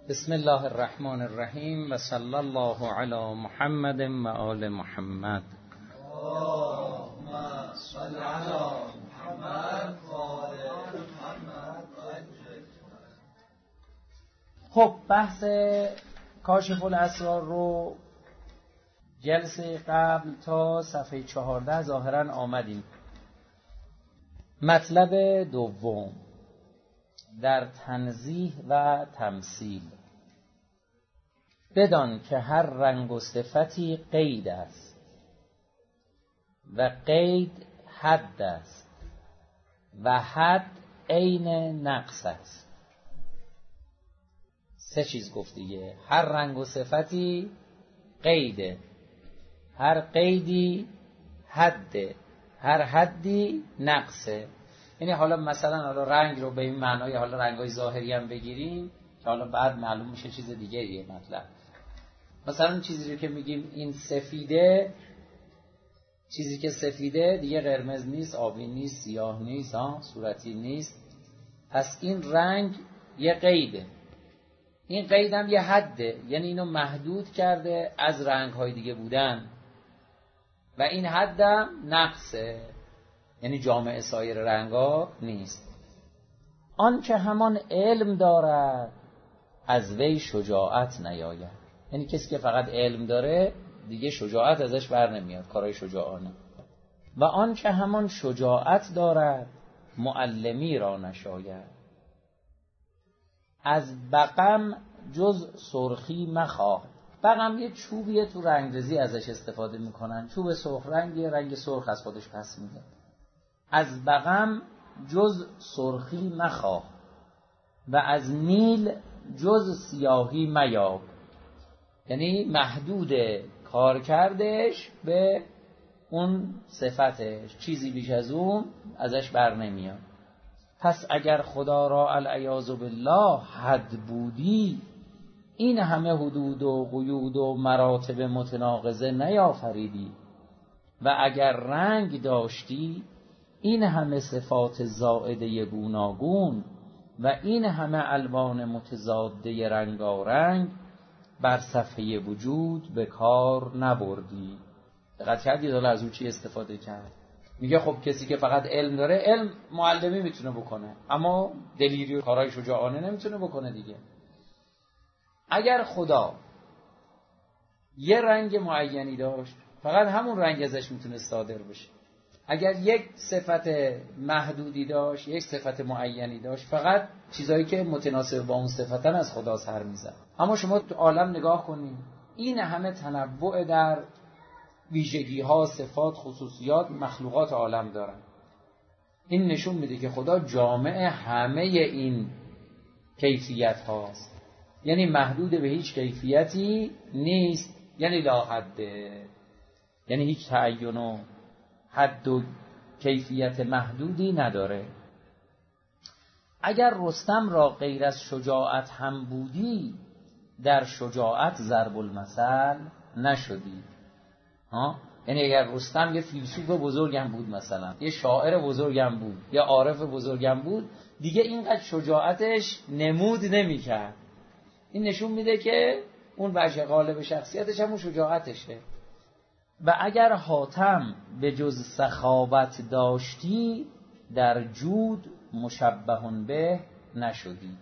بسم الله الرحمن الرحیم و صلی الله علی محمد و آل محمد. اللهم صل علی محمد و آل محمد. خب بحث کاشف الاسرار رو جلسه قبل تا صفحه 14 ظاهرا آمدیم. مطلب دوم در تنزیه و تمثیل. بدان که هر رنگ و صفتی قید است و قید حد است و حد عین نقص است. سه چیز گفت دیگه. هر رنگ و صفتی قیده، هر قیدی حده، هر حدی نقصه. یعنی حالا مثلا رنگ رو به این معنای حالا رنگای ظاهری هم بگیریم که حالا بعد معلوم میشه چیز دیگه یه مطلب. مثلا چیزی رو که میگیم این سفیده، چیزی که سفیده دیگه قرمز نیست، آبی نیست، سیاه نیست، صورتی نیست. پس این رنگ یه قیده، این قید هم یه حده، یعنی اینو محدود کرده از رنگ‌های دیگه بودن و این حدم نقصه، یعنی جامع سایر رنگا نیست. آن که همان علم دارد از وی شجاعت نیاید. یعنی کسی که فقط علم داره دیگه شجاعت ازش بر نمیاد، کارهای شجاعانه. و آن که همان شجاعت دارد معلمی را نشاید. از بقم جز سرخی مخواه. بقم یه چوبیه، تو رنگرزی ازش استفاده میکنن، چوب سرخ رنگ، یه رنگ سرخ از خودش پس میده. از بقم جز سرخی مخواه و از نیل جز سیاهی میاب. یعنی محدود کار کردش به اون صفتش، چیزی بیش از اون ازش بر نمیاد. پس اگر خدا را العیاذ بالله حد بودی، این همه حدود و قیود و مراتب متناقضه نیافریدی. و اگر رنگ داشتی، این همه صفات زائده گوناگون و این همه الوان متضاده رنگارنگ بر صفحه وجود به کار نبردی. دقت کردید حالا از اون چی استفاده کرد؟ میگه خب کسی که فقط علم داره، علم معلمی میتونه بکنه، اما دلیری و کارهای شجاعانه نمیتونه بکنه دیگه. اگر خدا یه رنگ معینی داشت، فقط همون رنگ ازش میتونه صادر بشه. اگر یک صفت محدودی داشت، یک صفت معینی داشت، فقط چیزایی که متناسب با اون صفتن از خدا سر میزن. اما شما تو عالم نگاه کنید، این همه تنوع در ویژگی ها، صفات، خصوصیات مخلوقات عالم دارن. این نشون میده که خدا جامع همه این کیفیت هاست، یعنی محدود به هیچ کیفیتی نیست، یعنی لا حده، یعنی هیچ تعین و حد و کیفیت محدودی نداره. اگر رستم را غیر از شجاعت هم بودی، در شجاعت ضرب المثل نشدی. یعنی اگر رستم یه فیلسوف بزرگم بود، مثلا یه شاعر بزرگم بود، یه عارف بزرگم بود، دیگه اینقدر شجاعتش نمود نمی کرد. این نشون میده که اون وجه غالب شخصیتش هم اون شجاعتشه. و اگر حاتم به جز سخاوت داشتی، در جود مشبه به نشدی.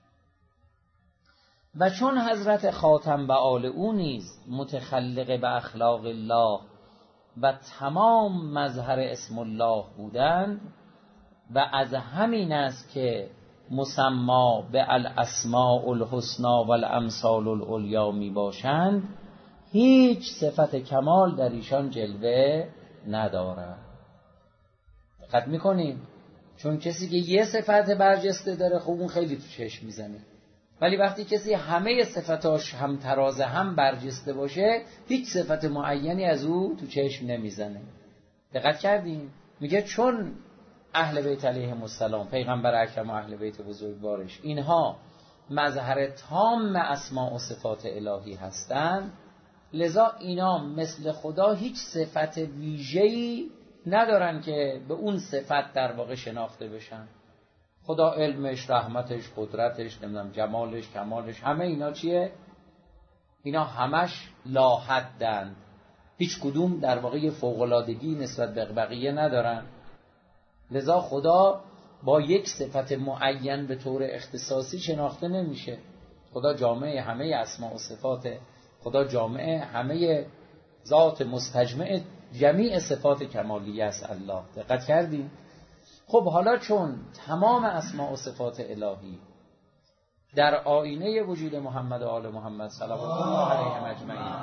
و چون حضرت خاتم و آل او نیز متخلق به اخلاق الله و تمام مظهر اسم الله بودند و از همین است که مسما به الاسماء الحسنی و الامثال العلیا می باشند، هیچ صفت کمال در ایشان جلوه ندارد. دقت میکنیم؟ چون کسی که یه صفت برجسته داره، خب اون خیلی تو چشم میزنه، ولی وقتی کسی همه صفتاش هم تراز هم برجسته باشه، هیچ صفت معینی از او تو چشم نمیزنه. دقت کردیم؟ میگه چون اهل بیت علیهم السلام، پیغمبر اکرم و اهل بیت بزرگوارش، اینها مظهر تام اسماء و صفات الهی هستند، لذا اینا مثل خدا هیچ صفت ویژه‌ای ندارن که به اون صفت در واقع شناخته بشن. خدا علمش، رحمتش، قدرتش، نمیدونم جمالش، کمالش، همه اینا چیه؟ اینا همش لا حدن، هیچ کدوم در واقع فوق‌العادگی نسبت به بقیه ندارن. لذا خدا با یک صفت معین به طور اختصاصی شناخته نمیشه. خدا جامع همه اسماء و صفات، خدا جامع همه ذات مستجمع جمیع صفات کمالیه است الله. دقت کردیم؟ خب حالا چون تمام اسماء و صفات الهی در آینه وجود محمد و آل محمد صلوات الله علیهم اجمعین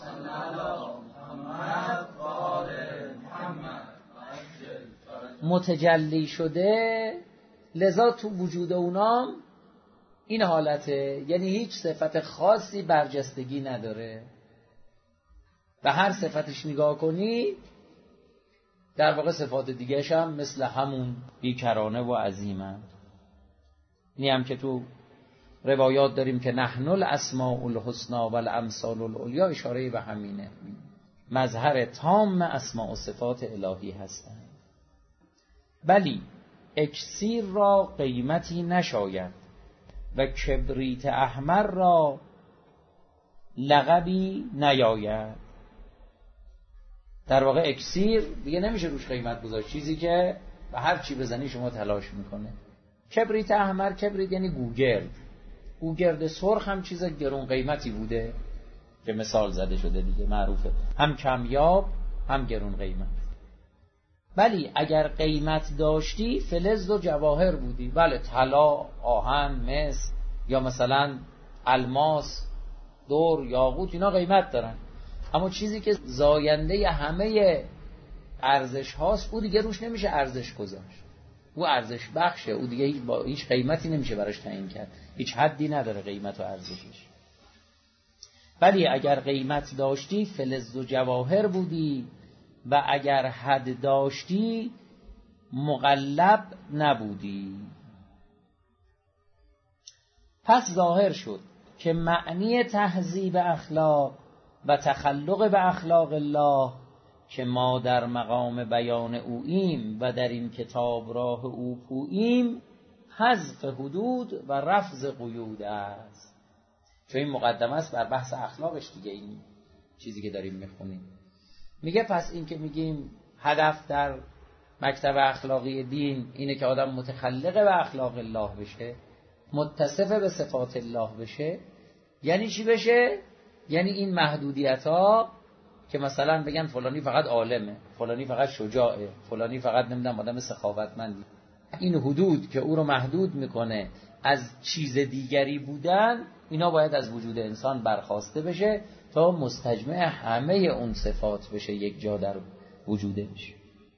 متجلی شده، لذا تو وجود اونام این حالته، یعنی هیچ صفت خاصی برجستگی نداره. به هر صفتش نگاه کنی در واقع صفات دیگه‌ش هم مثل همون بیکرانه و عظیمه. اینی هم که تو روایات داریم که نحن الاسماء الحسنی و الامثال العلیا، اشاره به همینه، مظهر تام اسماء و صفات الهی هستند. بلی اکسیر را قیمتی نشاید و کبریت احمر را لقبی نیاید. در واقع اکسیر دیگه نمیشه روش قیمت گذاشت، چیزی که به هر چی بزنی شما تلاش میکنه. کبریت احمر، کبریت یعنی گوگرد، گوگرد سرخ هم چیز گرون قیمتی بوده که مثال زده شده دیگه، معروفه، هم کمیاب هم گرون قیمت. بلی اگر قیمت داشتی فلز و جواهر بودی، بله طلا، آهن، مس یا مثلا الماس، دور، یاقوت، اینا قیمت دارن. اما چیزی که زاینده همه ارزش هاست او دیگه روش نمیشه ارزش گذاشت، او ارزش بخشه، او دیگه با هیچ قیمتی نمیشه براش تعیین کرد، هیچ حدی نداره قیمت و ارزشش. ولی اگر قیمت داشتی فلز و جواهر بودی و اگر حد داشتی مقلب نبودی. پس ظاهر شد که معنی تهذیب اخلاق و تخلق به اخلاق الله که ما در مقام بیان اوییم و در این کتاب راه او پوییم، حذف حدود و رفض قیود است. چون این مقدمه است بر بحث اخلاقش دیگه، این چیزی که داریم میخونیم. میگه پس این که میگیم هدف در مکتب اخلاقی دین اینه که آدم متخلق به اخلاق الله بشه، متصف به صفات الله بشه. یعنی چی بشه؟ یعنی این محدودیت ها که مثلا بگن فلانی فقط عالمه، فلانی فقط شجاعه، فلانی فقط نمیدونم آدم سخاوتمندی، این حدود که او رو محدود میکنه از چیز دیگری بودن، اینا باید از وجود انسان برخاسته بشه تا مستجمع همه اون صفات بشه، یک جا در وجودش.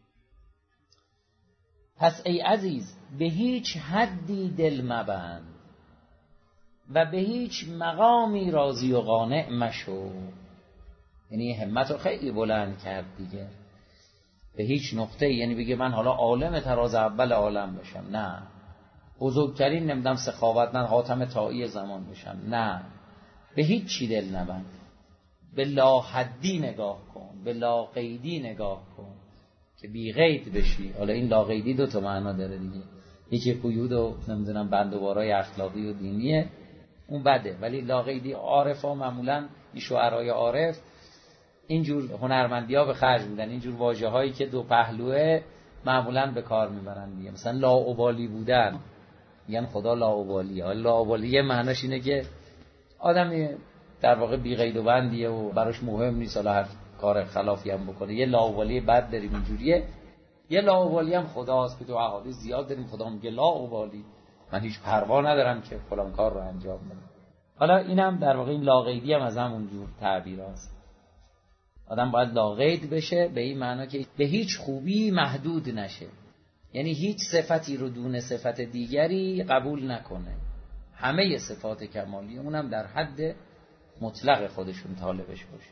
پس ای عزیز به هیچ حدی دل مبند و به هیچ مقامی راضی و قانع مشو. یعنی همت رو خیلی بلند کرد دیگه، به هیچ نقطه، یعنی بگه من حالا عالم تراز اول عالم بشم، نه. بزرگترین نمیدونم سخاوتمند حاتم طایی زمان بشم، نه. به هیچ چی دل نبند، به لا حدی نگاه کن، به لا قیدی نگاه کن که بی قید بشی. حالا این لا قیدی دو تا معنا داره دیگه، یکی قیود و نمیدونم بند و بارای اخلاقی و دینیه، اون بده. ولی لا قیدی عارفا معمولا این شعرای عارف اینجور هنرمندی ها به خرج میدن، اینجور واژه هایی که دو پهلوه معمولا به کار میبرن دیگه. مثلا لاابالی بودن، میگن خدا لاابالیه. لاابالیه معناش اینه که آدمی در واقع بی قید و بندیه و براش مهم نیست حالا هر کار خلافی هم بکنه. یه لاابالی بد داریم اینجوریه، یه لاابالی هم خداست که تو احادیث زیاد داریم، خدا میگه لاابالی، من هیچ پروا ندارم که فلان کار رو انجام بدم. حالا اینم در واقع این لاقیدی هم از همون جور تعبیر است. آدم باید لاقید بشه به این معنا که به هیچ خوبی محدود نشه، یعنی هیچ صفتی رو دون صفت دیگری قبول نکنه، همه صفات کمالی اونم در حد مطلق خودشون طالبش باشه.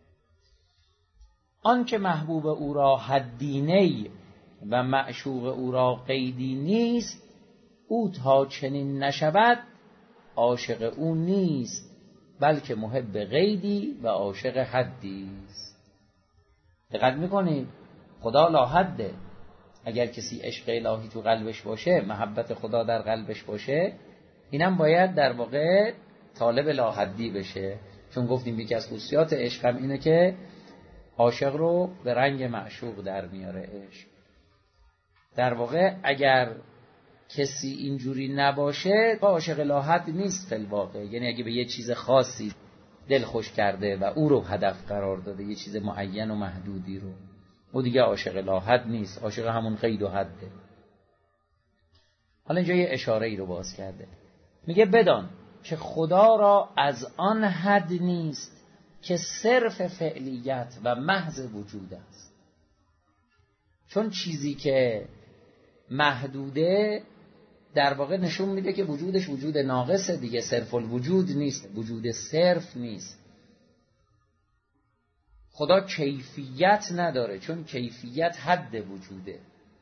آن که محبوب او را حدینی و معشوق او را قیدی نیست، او تا چنین نشود عاشق او نیست، بلکه محب قیدی و عاشق حدی است. دقت میکنید خدا لا حده، اگر کسی عشق الهی تو قلبش باشه، محبت خدا در قلبش باشه، اینم باید در واقع طالب لاحدی بشه. چون گفتیم یکی از خصوصیات عشق هم اینه که عاشق رو به رنگ معشوق در میاره عشق. در واقع اگر کسی اینجوری نباشه عاشق لاحد نیست فی الواقع. یعنی اگه به یه چیز خاصی دل خوش کرده و او رو هدف قرار داده، یه چیز معین و محدودی رو، او دیگه عاشق لاحد نیست، عاشق همون قید و حده. حالا اینجا یه اشاره ای رو باز کرده، میگه بدان که خدا را از آن حد نیست که صرف فعلیت و محض وجود است. چون چیزی که محدوده در واقع نشون میده که وجودش وجود ناقصه دیگه، صرف الوجود نیست، وجود صرف نیست. خدا کیفیت نداره، چون کیفیت حد وجوده.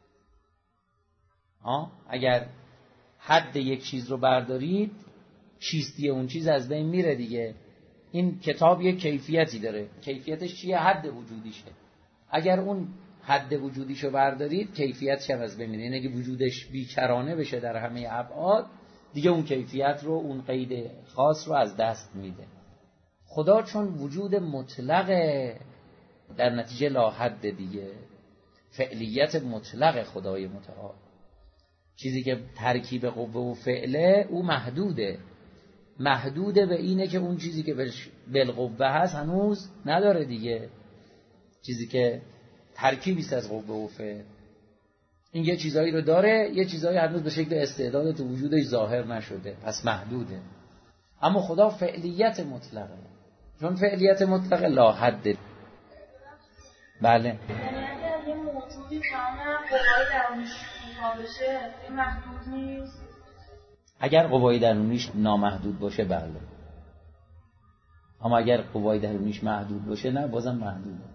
اگر حد یک چیز رو بردارید، چیستی اون چیز از بین میره دیگه. این کتاب یک کیفیتی داره، کیفیتش چیه؟ حد وجودیشه. اگر اون حد وجودیشو بردارید، کیفیتش هم از بین میره. یعنی اگه وجودش بیکرانه بشه در همه ابعاد، دیگه اون کیفیت رو، اون قید خاص رو از دست میده. خدا چون وجود مطلق، در نتیجه لاحد دیگه، فعلیت مطلق خدای متعال، چیزی که ترکیب قوه و فعله او محدوده به اینه که اون چیزی که بالقوه هست هنوز نداره دیگه، چیزی که ترکیبیست از قوه و فعل. این یه چیزایی رو داره، یه چیزایی هنوز به شکل استعداد تو وجودش ظاهر نشده، پس محدوده. اما خدا فعلیت مطلقه، چون فعلیت مطلقه لاحده. بله، یعنی اگر یه موجودی تمام قوای درونیش بشه، این محدود نیست؟ اگر قوای درونیش نامحدود باشه بله. اما اگر قوای درونیش محدود باشه نه، بازم محدوده.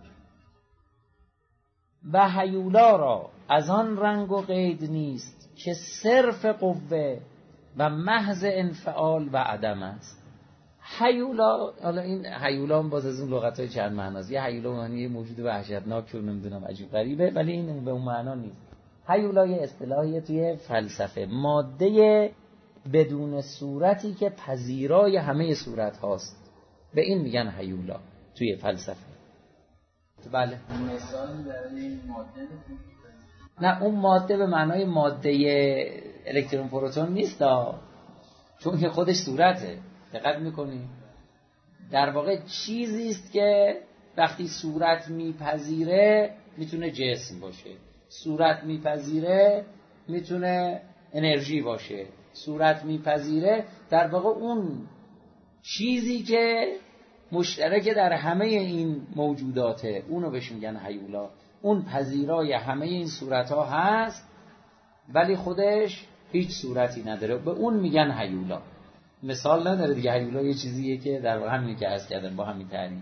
و هیولا را از آن رنگ و قید نیست که صرف قوه و محض انفعال و عدم است. هیولا، حالا این هیولا باز از اون لغت‌های چند معناست. یه هیولا معنی موجود وحشتناک رو نمیدونم عجیب غریبه، ولی این به اون معنا نیست. هیولا یه اصطلاحیه توی فلسفه، ماده بدون صورتی که پذیرای همه صورت هاست، به این میگن هیولا توی فلسفه. بله. مثالی برای این ماده نه، اون ماده به معنای ماده الکترون پروتون نیست چون که خودش صورته. دقت میکنی؟ در واقع چیزی است که وقتی صورت میپذیره میتونه جسم باشه، صورت میپذیره میتونه انرژی باشه، صورت میپذیره. در واقع اون چیزی که مشترک در همه این موجوداته، اونو بهش میگن هیولا. اون پذیرای همه این صورتها هست ولی خودش هیچ صورتی نداره، به اون میگن هیولا. مثال نداره دیگه. هیولا یه چیزیه که در واقع همینی که عرض کردم با همین تعریف.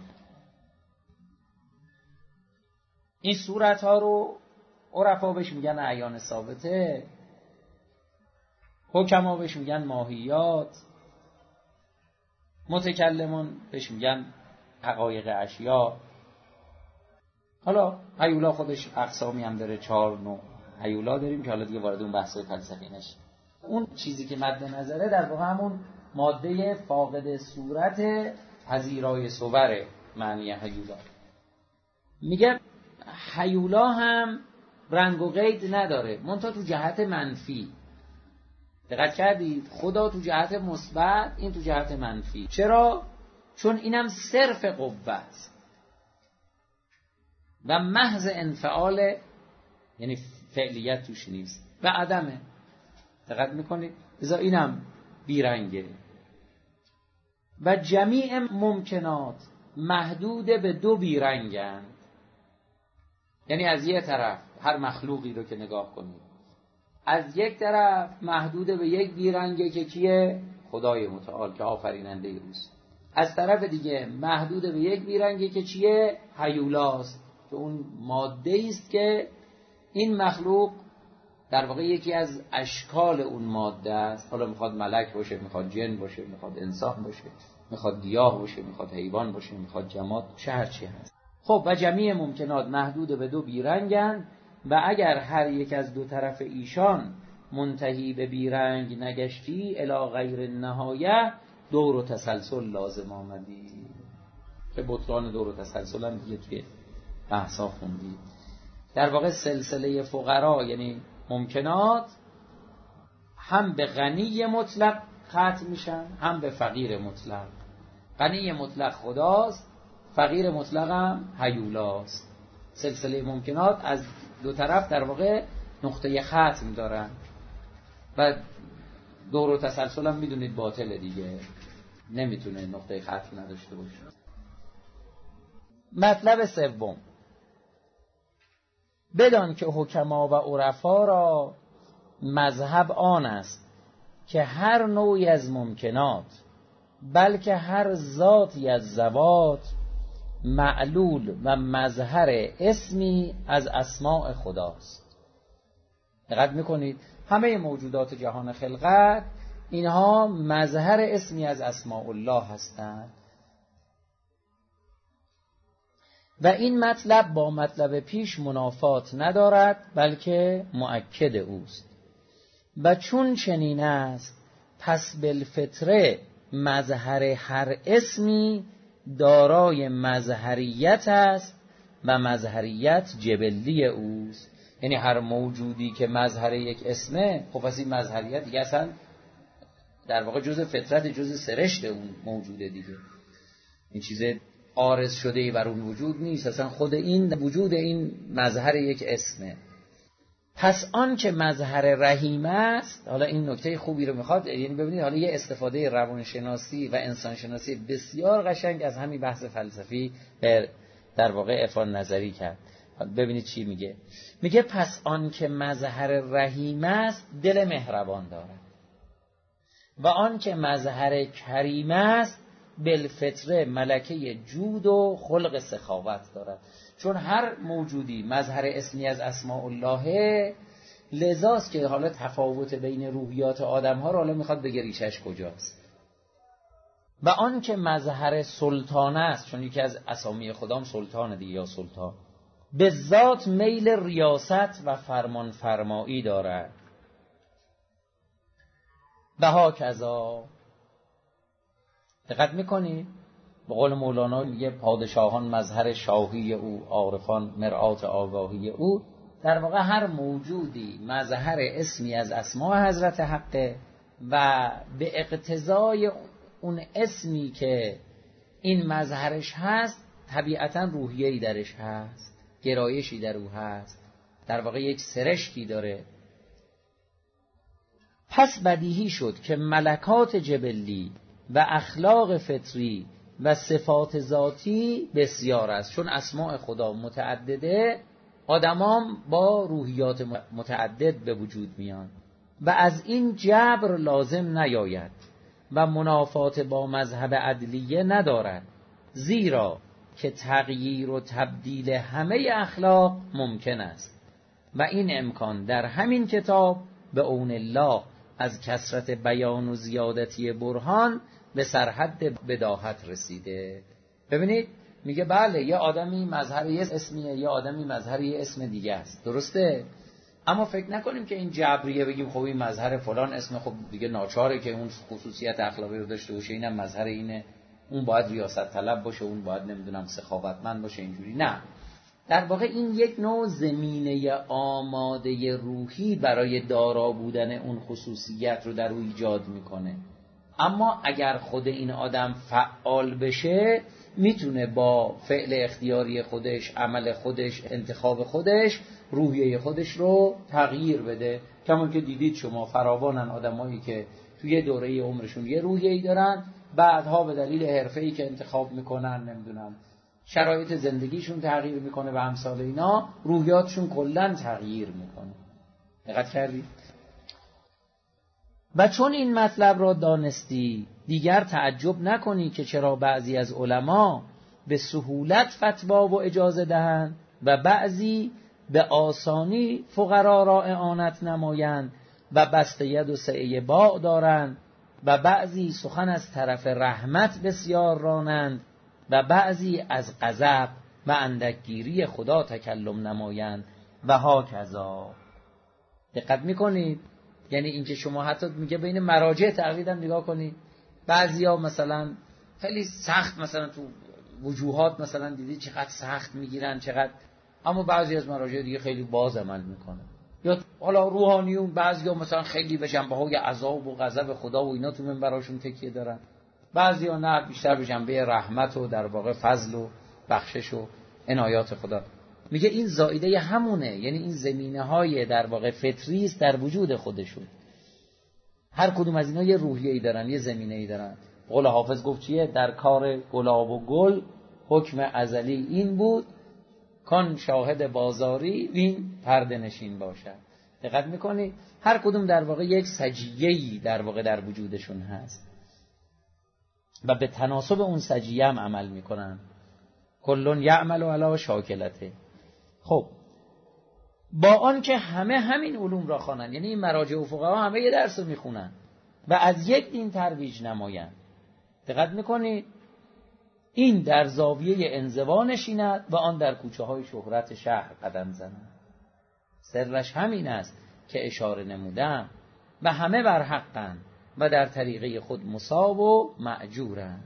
این صورتها رو عرفا بهش میگن اعیان ثابته، حکما بهش میگن ماهیات، متکلمان بهش میگن حقایق اشیا. حالا هیولا خودش اقسامی هم داره، 4 نوع هیولا داریم که حالا دیگه وارد اون بحث‌های فلسفی نشیم. اون چیزی که مد نظره در واقع همون ماده فاقد صورت پذیرای صور معنی هیولا. میگه هیولا هم رنگ و قید نداره، منتها تو جهت منفی. دقت کردید؟ خدا تو جهت مثبت، این تو جهت منفی. چرا؟ چون اینم صرف قوه است و محض انفعال، یعنی فعلیت توش نیست، و عدمه. دقت میکنید؟ لذا اینم بیرنگه. و جمیع ممکنات محدود به 2 بیرنگن. یعنی از یک طرف هر مخلوقی رو که نگاه کنید، از یک طرف محدود به 1 بیرنگه که کیه؟ خدای متعال که آفریننده اوست. از طرف دیگه محدود به 1 بیرنگه که چیه؟ هیولاست، که اون ماده است که این مخلوق در واقع یکی از اشکال اون ماده است. حالا میخواد ملک باشه، میخواد جن باشه، میخواد انسان باشه، میخواد گیاه باشه، میخواد حیوان باشه، میخواد جماد باشه، هر چی هست. خب و جمیع ممکنات محدود به 2 بیرنگن، و اگر هر یک از دو طرف ایشان منتهی به بیرنگ نگشتی الی غیر نهایه دور و تسلسل لازم آمدی. که بطلان دور و تسلسل هم دیگه توی بحثا خوندی. در واقع سلسله فقرا یعنی ممکنات هم به غنی مطلق ختم میشن هم به فقیر مطلق. غنی مطلق خداست، فقیر مطلق هم هیولاست. سلسله ممکنات از دو طرف در واقع نقطه ختم دارن و دور و تسلسل هم میدونید باطله دیگه، نمیتونه نقطه ختم نداشته باشه. مطلب سوم، بدان که حکما و عرفا را مذهب آن است که هر نوعی از ممکنات بلکه هر ذاتی از ذوات معلول و مظهر اسمی از اسماء خداست. دقت میکنید همه موجودات جهان خلقت اینها مظهر اسمی از اسماء الله هستند و این مطلب با مطلب پیش منافات ندارد بلکه مؤکد اوست. و چون چنین است پس بالفطره مظهر هر اسمی دارای مظهریت است و مظهریت جبلی اوست. یعنی هر موجودی که مظهر یک اسمه خب پس این مظهریت دیگه اصلا در واقع جز فطرت، جز سرشت اون موجوده دیگه. این چیز عارض شده ای بر اون وجود نیست، اصلا خود این وجود این مظهر یک اسمه. پس آن که مظهر رحیم است، حالا این نکته خوبی رو میخواد، یعنی ببینید حالا یه استفاده روانشناسی و انسانشناسی بسیار قشنگ از همین بحث فلسفی در واقع عرفان نظری کرد. ببینید چی میگه. میگه پس آن که مظهر رحیم است دل مهربان دارد و آن که مظهر کریم است بالفطره ملکه جود و خلق سخاوت دارد. چون هر موجودی مظهر اسمی از اسماء الله، لذاست که حالا تفاوت بین روحیات آدم ها رو حالا میخواد بگه ریشش کجاست. و آن که مظهر سلطان است، چون یکی از اسامی خدام سلطان دیگه یا سلطان، به ذات میل ریاست و فرمان فرمایی دارد. و هاکذا دقت میکنی؟ به قول مولانا میگه پادشاهان مظهر شاهی او، عارفان مرآت آگاهی او. در واقع هر موجودی مظهر اسمی از اسماء حضرت حقه و به اقتضای اون اسمی که این مظهرش هست طبیعتا روحیه‌ای درش هست، گرایشی در او هست، در واقع یک سرشتی داره. پس بدیهی شد که ملکات جبلی و اخلاق فطری و صفات ذاتی بسیار است. چون اسماء خدا متعدده، آدمام با روحیات متعدد به وجود میان و از این جبر لازم نیاید و منافات با مذهب عدلیه ندارد، زیرا که تغییر و تبدیل همه اخلاق ممکن است و این امکان در همین کتاب به اون الله از کثرت بیان و زیادتی برهان به سرحد بداهت رسیده. ببینید میگه بله یه آدمی مظهر یه اسمیه، یه آدمی مظهر یه اسم دیگه است، درسته؟ اما فکر نکنیم که این جبریه بگیم خب این مظهر فلان اسم، خب دیگه ناچاره که اون خصوصیت اخلاقی رو داشته باشه، اینم مظهر اینه، اون باید ریاست طلب باشه، اون باید نمیدونم سخاوتمند باشه، اینجوری نه. در واقع این یک نوع زمینه آماده روحی برای دارا بودن اون خصوصیت رو در او ایجاد میکنه. اما اگر خود این آدم فعال بشه میتونه با فعل اختیاری خودش، عمل خودش، انتخاب خودش روحیه خودش رو تغییر بده. کما که دیدید شما فراوانن آدمایی که توی دوره عمرشون یه روحیه‌ای دارن، بعدها به دلیل حرفه‌ای که انتخاب میکنن، نمیدونم شرایط زندگیشون تغییر میکنه و امثال اینا، روحیاتشون کلاً تغییر میکنه. دقت کردید؟ و چون این مطلب را دانستی دیگر تعجب نکنی که چرا بعضی از علما به سهولت فتوا و اجازه دهند و بعضی به آسانی فقرا را اعانت نمایند و بسط ید و سعه باع دارند و بعضی سخن از طرف رحمت بسیار رانند و بعضی از غضب و اندکگیری خدا تکلم نمایند و هاکذا. دقت میکنید؟ یعنی اینکه شما حتی میگه بین مراجع تقلید هم نگاه کنید. بعضیا مثلا خیلی سخت مثلا تو وجوهات مثلا دیدی چقدر سخت میگیرن چقدر، اما بعضی از مراجع دیگه خیلی باز عمل میکنن. یا حالا روحانیون بعضیا مثلا خیلی به جنبه‌های عذاب و غضب خدا و اینا تو منبراشون تکیه دارن، بعضیا نه، بیشتر به جنبه رحمت و در واقع فضل و بخشش و عنایات خدا. میگه این زائیده همونه، یعنی این زمینه‌های در واقع فطری است در وجود خودشون. هر کدوم از اینا یه روحیه‌ای دارن، یه زمینه‌ای دارن. قول حافظ گفت چیه؟ در کار گلاب و گل حکم ازلی این بود، کان شاهد بازاری وین پرده نشین باشد. دقت میکنی؟ هر کدوم در واقع یک سجیه‌ای در واقع در وجودشون هست و به تناسب اون سجیه هم عمل میکنن. کلون یعمل علی شاکلته. خب با آن که همه همین علوم را خوانند، یعنی این مراجع و فقها همه یه درس رو میخونن و از یک دین ترویج نمایند. دقت میکنی؟ این در زاویه انزوا نشیند و آن در کوچه های شهرت شهر قدم زند. سرش همین است که اشاره نمودم و همه بر حقند و در طریقه خود مصاب و مأجورند.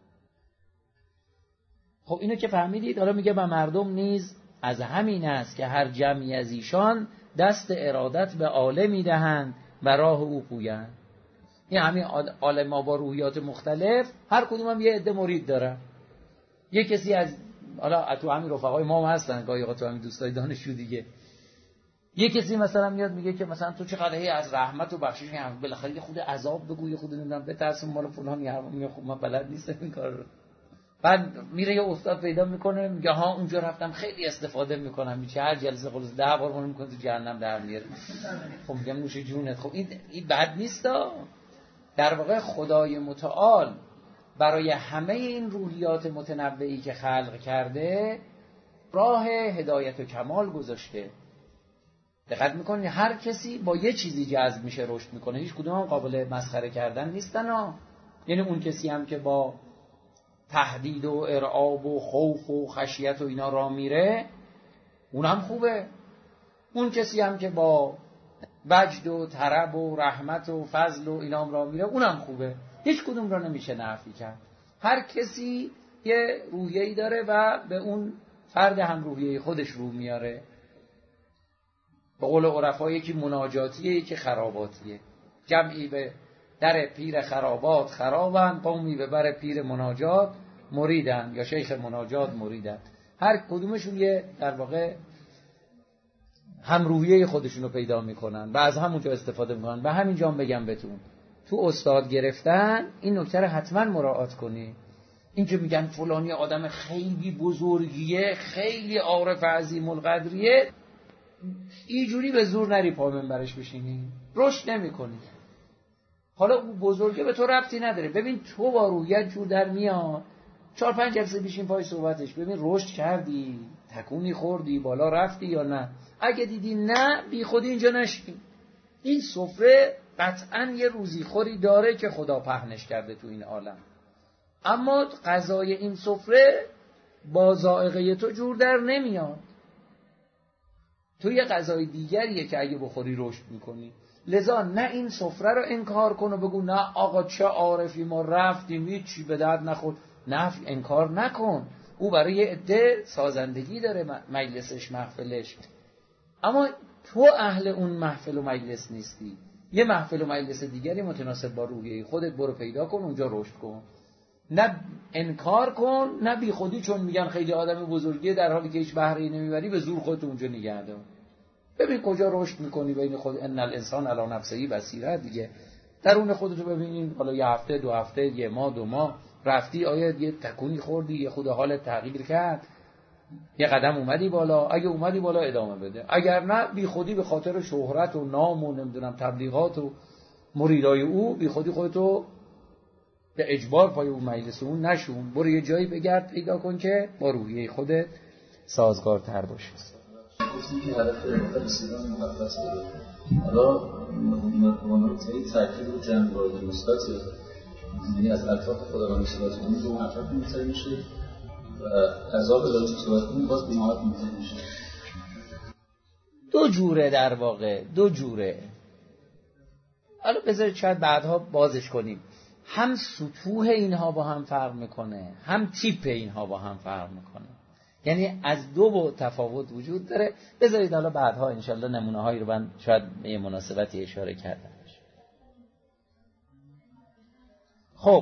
خب اینو که فهمیدید، حالا میگه و مردم نیز از همین است که هر جمعی از ایشان دست ارادت به عالمی دهند و راه او پویند. این همین عالم با روحیات مختلف هر کدوم هم یه عده مرید داره. یه کسی از حالا تو همین رفقای ما هم هستن گاهی اوقات، تو همین دوستای دانشجو دیگه، یه کسی مثلا میاد میگه که مثلا تو چقدر از رحمت و بخشش هم بالاخره یه خود عذاب بگو، یه خود نمیدونم بترسم مال فلان، یه خب من بلد نیستم این کار رو. بعد میره یه استاد پیدا میکنه میگه ها اونجا رفتم خیلی استفاده میکنم، میشه هر جلسه خلاص 10 بار اون میکنه تو جهنم در میاره. خب میگم نوش جونت. خب این بد نیستا. در واقع خدای متعال برای همه این روحیات متنوعی که خلق کرده راه هدایت و کمال گذاشته. دقت میکنی؟ هر کسی با یه چیزی جذب میشه، رشد میکنه، هیچ کدوم هم قابل مسخره کردن نیستن ها. یعنی اون کسی هم که با تهدید و ارعاب و خوف و خشیت و اینا را میره اونم خوبه. اون کسی هم که با وجد و طرب و رحمت و فضل و اینا را میره اونم خوبه. هیچ کدوم را نمیشه نفی کرد. هر کسی یه روحیه‌ای داره و به اون فرد هم روحیه خودش رو میاره. به قول عرفا یکی مناجاتیه یکی خراباتیه. جمعی به در پیر خرابات خرابن، قومی به بر پیر مناجات مریدن، یا شیخ مناجات مریدن. هر کدومشون یه در واقع هم روحیه خودشون رو پیدا میکنن و از همونجا استفاده میکنن. و همینجا بگم بهتون تو استاد گرفتن این نکته رو حتما مراعات کنی. این که میگن فلانی آدم خیلی بزرگیه، خیلی عارف عظیم القدریه، اینجوری به زور نری پا منبرش بشینی، رشد نمی‌کنی. حالا اون بزرگه به تو ربطی نداره. ببین تو با روحیت جور در میاد، 4-5 جلسه بشین پای صحبتش، ببین رشد کردی، تکونی خوردی، بالا رفتی یا نه. اگه دیدی نه، بی خودی اینجا نشین. این سفره قطعاً یه روزیخوری داره که خدا پهنش کرده تو این عالم، اما غذای این سفره با ذائقه تو جور در نمیاد. تو یه غذای دیگریه که اگه بخوری رشد میکنی. لذا نه این سفره رو انکار کن و بگو نه آقا چه عارفی ما رفتیم هیچی به درد نخورد. نه، انکار نکن. او برای یه عده سازندگی داره مجلسش، محفلش، اما تو اهل اون محفل و مجلس نیستی. یه محفل و مجلس دیگری متناسب با روحیه خودت برو پیدا کن، اونجا رشد کن. نه انکار کن، نه بی خودی چون میگن خیلی آدم بزرگیه در حالی که هیچ بهره‌ای نمیبری به زور خودت اونجا نگه دار. ببین کجا رشد میکنی بین خود. ان الانسان علی نفسه بصیره دیگه. درون خودتو ببینین. حالا یه هفته، 2 هفته، یه ماه، 2 ماه رفتی، آیا یه تکونی خوردی، یه خود حالت تغییر کرد، یه قدم اومدی بالا؟ اگه اومدی بالا ادامه بده، اگر نه بی خودی به خاطر شهرت و نام و نمیدونم تبلیغات و مریدای او بی خودی خودتو به اجبار پای اون مجلس اون نشون. برو یه جایی بگرد پیدا کن که با روحیه خودت سازگارتر باشه. گفتیم که هدف رسیدن محبت داره. حالا مقامات تاکید رو جمع وارد مثبت، یعنی از اطراف خداوند صحبت کنیم رو اطراف منتهی میشه و عذاب الهی صحبت کنیم باز به محبت منتهی میشه. دو جوره در واقع، دو جوره. حالا بذارید شاید بعدها بازش کنیم. هم سطوح اینها با هم فرق میکنه، هم تیپ اینها با هم فرق میکنه. یعنی از دو بعد تفاوت وجود داره. بذارید حالا بعدها انشالله نمونه هایی رو من شاید به مناسبتی اشاره کردم. خب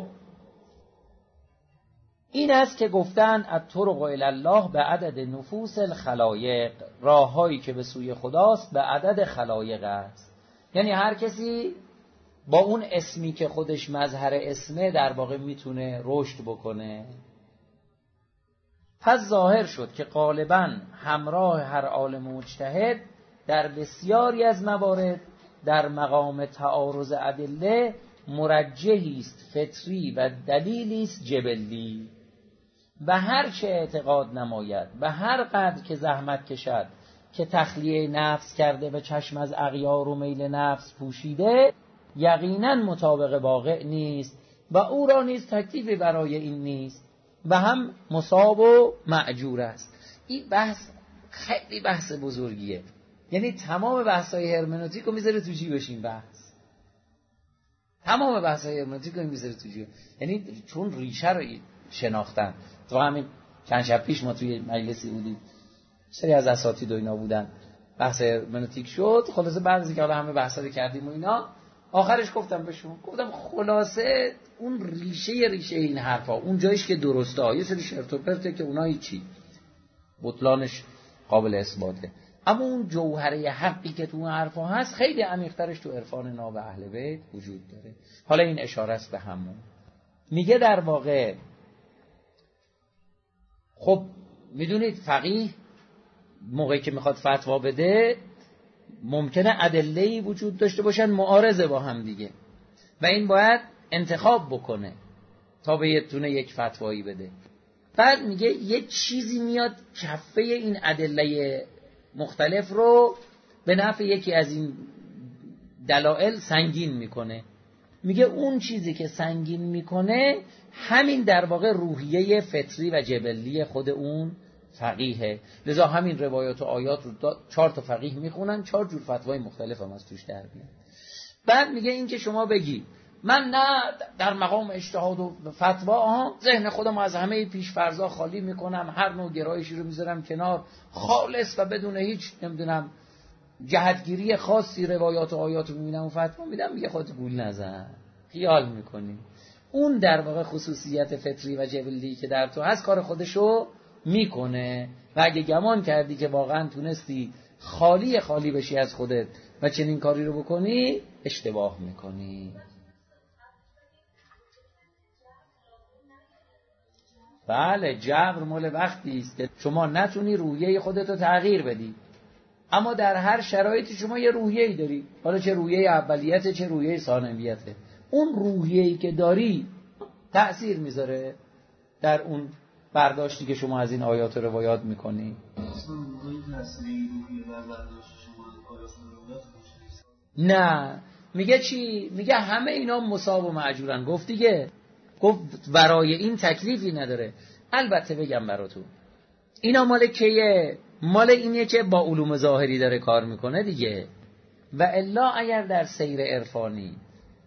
این است که گفتن الطرق الی الله به عدد نفوس الخلایق، راههایی که به سوی خداست به عدد خلایق است. یعنی هر کسی با اون اسمی که خودش مظهر اسمه در واقع میتونه رشد بکنه. پس ظاهر شد که غالباً همراه هر عالم مجتهد در بسیاری از موارد در مقام تعارض ادله مرجحی است فطری و دلیلی است جبلی. به هر چه اعتقاد نماید، به هر قدر که زحمت کشد که تخلیه نفس کرده و چشم از اغیار و میل نفس پوشیده، یقینا مطابق واقع نیست و او را نیز تکلیفی برای این نیست و هم مصاب و معجور است. این بحث خیلی بحث بزرگیه. یعنی تمام بحث‌های هرمنوتیک رو میذاره تو جیبش این بحث. تمام بحث‌های هرمنوتیک رو میذاره تو جیب. یعنی چون ریشه رو شناختن. تو همین چند شب پیش ما توی مجلسی بودیم، سری از اساتید و اینا بودن، بحث هرمنوتیک شد. خلاصه بعد از اینکه حالا همه بحثا رو کردیم و اینا، آخرش گفتم بهشون، گفتم خلاصه اون ریشه این حرفا، اون جایش که درسته، یه سری شرط و پرته که اونها هیچی بطلانش قابل اثباته، اما اون جوهره حقی که تو اون حرفا هست خیلی عمیق‌ترش تو عرفان ناب اهل بیت وجود داره. حالا این اشاره است به همون. میگه در واقع خب میدونید فقیه موقعی که میخواد فتوا بده ممکنه ادله‌ای وجود داشته باشن معارضه با هم دیگه و این باید انتخاب بکنه تا به یتونه یک فتوایی بده. بعد میگه یه چیزی میاد کفه این ادله مختلف رو به نفع یکی از این دلائل سنگین میکنه. میگه اون چیزی که سنگین میکنه همین در واقع روحیه فطری و جبلی خود اون فقیهه. لذا همین روایات و آیات رو 4 تا فقیه میخونن، 4 جور فتوای مختلف هم از توش در میاد. بعد میگه این که شما بگی من نه در مقام اجتهاد و فتوا ذهن خودم از همه پیش فرضا خالی میکنم، هر نوع گرایشی رو میذارم کنار، خالص و بدون هیچ نمیدونم جهتگیری خاصی روایات و آیات رو میبینم و فتوا میدم، میگه خودت گول نزن، خیال میکنی. اون در واقع خصوصیت فطری و جبلی که در تو هست کار خودشو میکنه و اگه گمان کردی که واقعا تونستی خالی بشی از خودت و چنین کاری رو بکنی اشتباه میکنی. بله، جبر مال وقتی است که شما نتونی روحیه خودت رو تغییر بدی، اما در هر شرایطی شما یه روحیه‌ای داری، حالا چه روحیه اولیته چه روحیه ثانویته، اون روحیه‌ای که داری تأثیر میذاره در اون برداشتی که شما از این آیات و روایات میکنی. نه، میگه چی؟ میگه همه اینا مصاب و معجورن. گفت دیگه، گفت برای این تکلیفی نداره. البته بگم براتون اینا مال کیه؟ مال اینه که با علوم ظاهری داره کار میکنه دیگه. و الا اگر در سیر عرفانی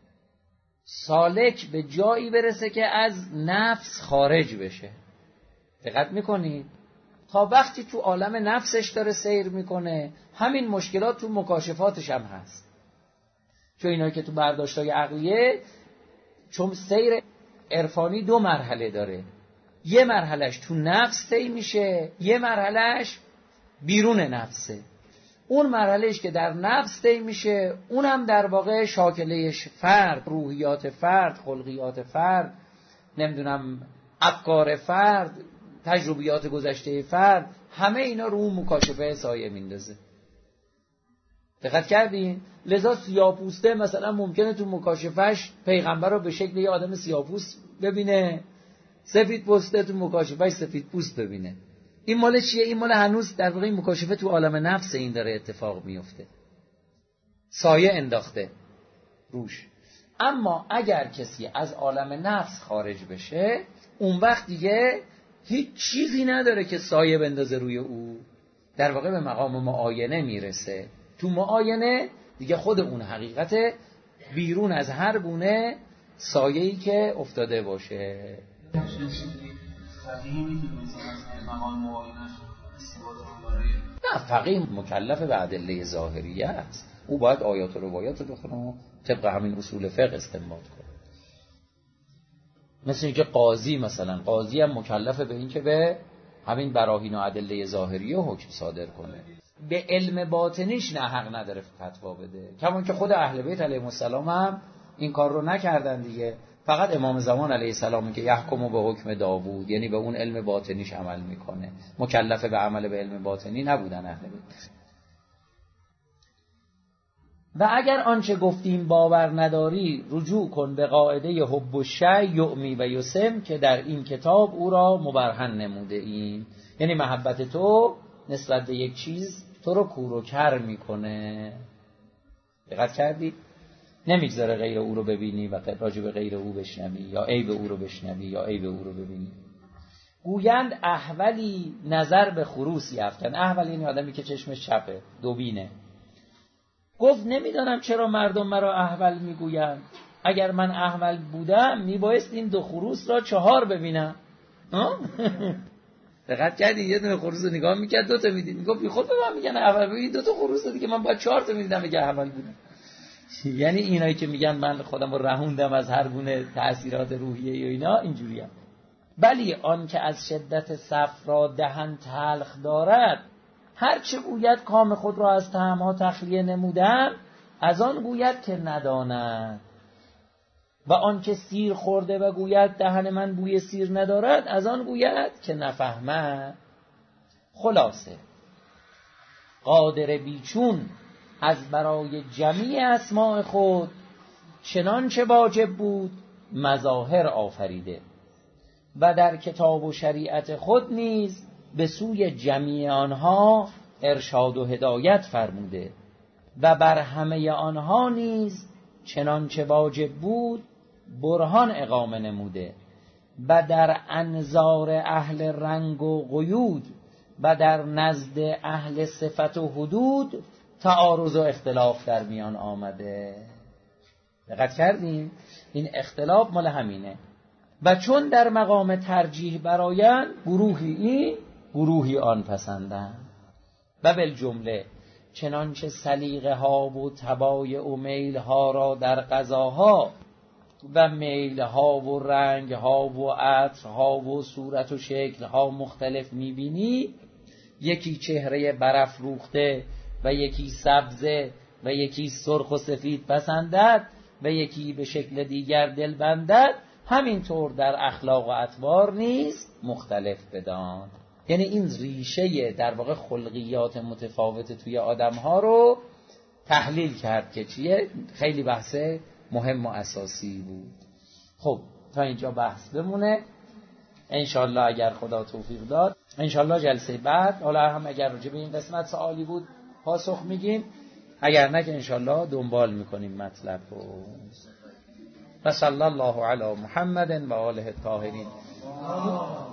سالک به جایی برسه که از نفس خارج بشه، دقت میکنید تا وقتی تو عالم نفسش داره سیر میکنه همین مشکلات تو مکاشفاتش هم هست. چون اینا که تو برداشتای عقلیه، چون سیر عرفانی 2 مرحله داره، یه مرحلهش تو نفس طی میشه، یه مرحلهش بیرون نفسه. اون مرحلهش که در نفس طی میشه اونم در واقع شاکلهش فرد، روحیات فرد، خلقیات فرد، نمیدونم افکار فرد، تجربیات گذشته فرد، همه اینا رو اون مکاشفه سایه میندازه. دقت کردین؟ لذا سیاه‌پوسته مثلا ممکنه تو مکاشفهش پیغمبر رو به شکل یه آدم سیاه‌پوست ببینه، سفیدپوسته تو مکاشفهش سفیدپوست ببینه. این مال چیه؟ این مال هنوز در واقع مکاشفه تو عالم نفس این داره اتفاق میفته، سایه انداخته روش. اما اگر کسی از عالم نفس خارج بشه اون وقت دیگه هیچ چیزی نداره که سایه بندازه روی او. در واقع به مقام معاینه میرسه. تو معاینه دیگه خود اون حقیقت بیرون از هر گونه سایه‌ای که افتاده باشه. نه، فقیه مکلف به ادله ظاهریه است. او باید آیات و روایات رو بخونه و طبق همین اصول فقه استنباط کنه. مثل اینکه قاضی مثلا، قاضی هم مکلفه به این که به همین براهین و ادله ظاهریه حکم صادر کنه. به علم باطنیش نه حق نداره فتوا بده. کما که خود اهل بیت علیهم السلام هم این کار رو نکردن دیگه. فقط امام زمان علیه السلام که یحکم به حکم داوود، یعنی به اون علم باطنیش عمل میکنه. مکلف به عمل به علم باطنی نبودن اهل بیت. و اگر آنچه گفتیم باور نداری، رجوع کن به قاعده حب الشیء یعمی و یسم که در این کتاب او را مبرهن نموده ایم. یعنی محبت تو نسبت به یک چیز تو رو کور و کر میکنه. دقت کردی؟ نمیگذاره غیر او رو ببینی و راجع به غیر او بشنوی، یا عیب او رو بشنوی یا عیب او رو ببینی. گویند احولی نظر به خروس یافتن. احول این آدمی که چشمش چپه، دوبینه. گفت نمیدانم چرا مردم مرا احول میگویند. اگر من احول بودم میبایست این 2 خروس را 4 ببینم. دقت کردی؟ یه دونه خروس رو نگاه میکرد 2 تا میدید. میگفت بی خود به من میگن احول ببین 2 تا خروس دیگه من باید 4 تا میدیدم اگه احول بودم. یعنی اینایی که میگن من خودم رو رهوندم از هر گونه تأثیرات روحیه و اینا، اینجوریه. بلی آن که از شدت صفرا دهن تلخ دارد، هرچه گوید کام خود را از طعمها تخلیه نمودم، از آن گوید که نداند. و آن که سیر خورده و گوید دهن من بوی سیر ندارد، از آن گوید که نفهمد. خلاصه قادر بیچون از برای جمیع اسماء خود چنانچه واجب بود مظاهر آفریده و در کتاب و شریعت خود نیز به سوی جمیع آنها ارشاد و هدایت فرموده و بر همه آنها نیز چنانچه واجب بود برهان اقامه نموده و در انظار اهل رنگ و قیود و در نزد اهل صفت و حدود تعارض و اختلاف در میان آمده. دقت کردیم؟ این اختلاف مال همینه. و چون در مقام ترجیح برایند، گروهی این گروهی آن پسندند. و بالجمله چنانچه سلیقه ها و طبایع و میل ها را در غذاها و میل ها و رنگ ها و عطر ها و صورت و شکل ها مختلف میبینی، یکی چهره برافروخته و یکی سبزه و یکی سرخ و سفید پسندد و یکی به شکل دیگر دل بندد، همینطور در اخلاق و اطوار نیز مختلف بدان. یعنی این ریشه در واقع خلقیات متفاوت توی آدم ها رو تحلیل کرد که چیه. خیلی بحث مهم و اساسی بود. خب تا اینجا بحث بمونه. انشالله اگر خدا توفیق داد انشالله جلسه بعد، حالا هم اگر راجع به این قسمت سوالی بود پاسخ میگیم، اگر نه که انشالله دنبال میکنیم مطلب رو. و صلی الله علی محمد و آله الطاهرین.